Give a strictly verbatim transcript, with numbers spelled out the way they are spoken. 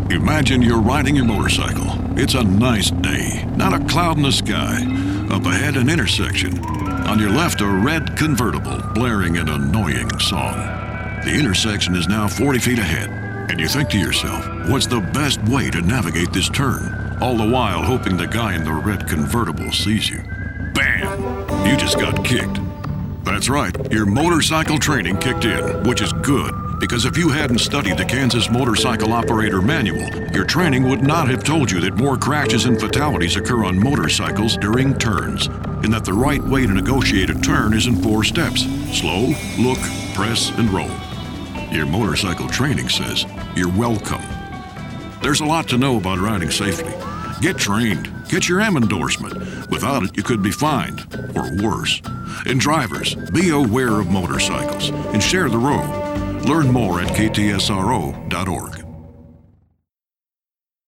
Imagine you're riding your motorcycle. It's a nice day, not a cloud in the sky. Up ahead, an intersection. On your left, a red convertible blaring an annoying song. The intersection is now forty feet ahead, and you think to yourself, what's the best way to navigate this turn? All the while hoping the guy in the red convertible sees you. Bam! You just got kicked. That's right, your motorcycle training kicked in, which is good. Because if you hadn't studied the Kansas Motorcycle Operator Manual, your training would not have told you that more crashes and fatalities occur on motorcycles during turns, and that the right way to negotiate a turn is in four steps: slow, look, press, and roll. Your motorcycle training says you're welcome. There's a lot to know about riding safely. Get trained. Get your M endorsement. Without it, you could be fined, or worse. And drivers, be aware of motorcycles and share the road. Learn more at K T S R O dot org.